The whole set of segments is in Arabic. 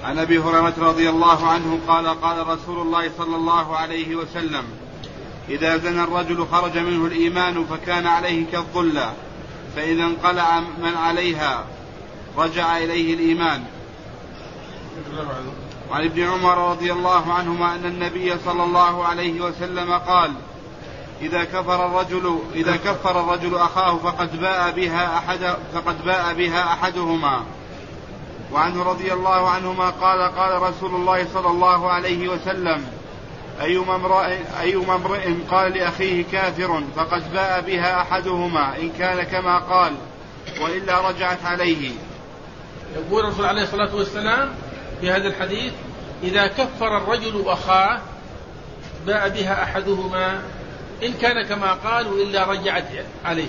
عن أبي هريرة رضي الله عنه قال قال رسول الله صلى الله عليه وسلم: إذا زنى الرجل خرج منه الإيمان فكان عليه كالظلة، فإذا انقلع من عليها رجع إليه الإيمان. وعن ابن عمر رضي الله عنهما أن النبي صلى الله عليه وسلم قال: إذا كفر الرجل أخاه فقد باء بها أحدهما. وعنه رضي الله عنهما قال قال رسول الله صلى الله عليه وسلم: أيما امرئ قال لأخيه كافر فقد باء بها أحدهما إن كان كما قال وإلا رجعت عليه. يقول الرسول عليه الصلاة والسلام في هذا الحديث: إذا كفر الرجل أخاه باء بها أحدهما إن كان كما قال وإلا رجعت عليه.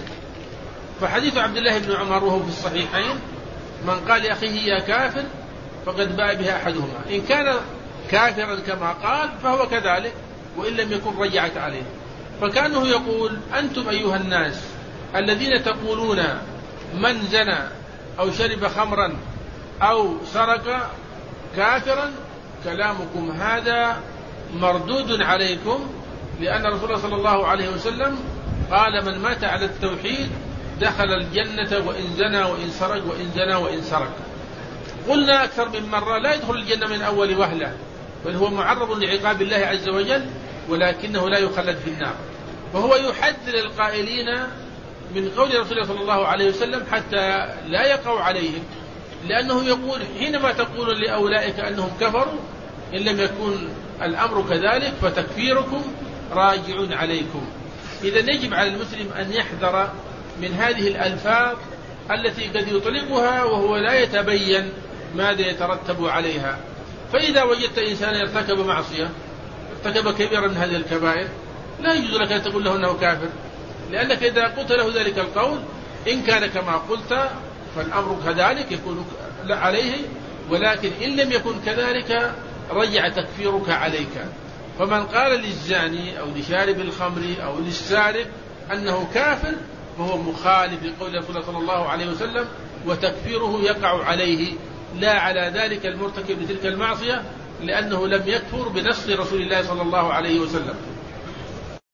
فحديث عبد الله بن عمر وهو في الصحيحين: من قال لأخيه يا كافر فقد باء بها أحدهما إن كان كافرا كما قال فهو كذلك وإن لم يكن رجعت عليه. فكأنه يقول: أنتم أيها الناس الذين تقولون من زنى أو شرب خمرا أو سرق كافرا، كلامكم هذا مردود عليكم، لأن الرسول الله صلى الله عليه وسلم قال: من مات على التوحيد دخل الجنة وإن زنى وإن سرق وإن زنى وإن سرق. قلنا أكثر من مرة: لا يدخل الجنة من أول وهلة، بل هو معرض لعقاب الله عز وجل، ولكنه لا يخلد في النار. وهو يحذر القائلين من قول رسول الله صلى الله عليه وسلم حتى لا يقع عليهم، لأنه يقول: حينما تقول لأولئك أنهم كفروا إن لم يكن الأمر كذلك فتكفيركم راجع عليكم. إذا يجب على المسلم أن يحذر من هذه الألفاظ التي قد يطلقها وهو لا يتبين ماذا يترتب عليها. فإذا وجدت إنسانا ارتكب معصية، ارتكب كبيرا من هذه الكبائر، لا يجوز لك أن تقول له أنه كافر، لأنك إذا قلت له ذلك القول إن كان كما قلت فالأمر كذلك يكون عليه، ولكن إن لم يكن كذلك رجع تكفيرك عليك. فمن قال للزاني أو لشارب الخمر أو للسارق أنه كافر فهو مخالف لقول رسول الله صلى الله عليه وسلم، وتكفيره يقع عليه لا على ذلك المرتكب لتلك المعصية، لأنه لم يكفر بنص رسول الله صلى الله عليه وسلم.